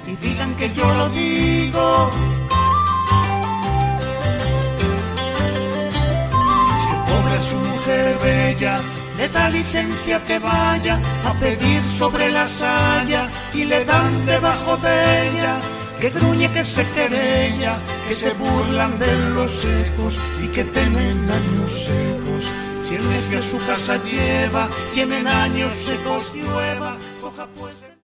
y digan que yo lo digo. Si el pobre a su mujer bella le da licencia que vaya a pedir sobre la saya y le dan debajo de ella, que gruñe, que se querella, que se burlan de los secos y que temen años secos. Si el necio a su casa lleva, tienen años secos llueva, coja pues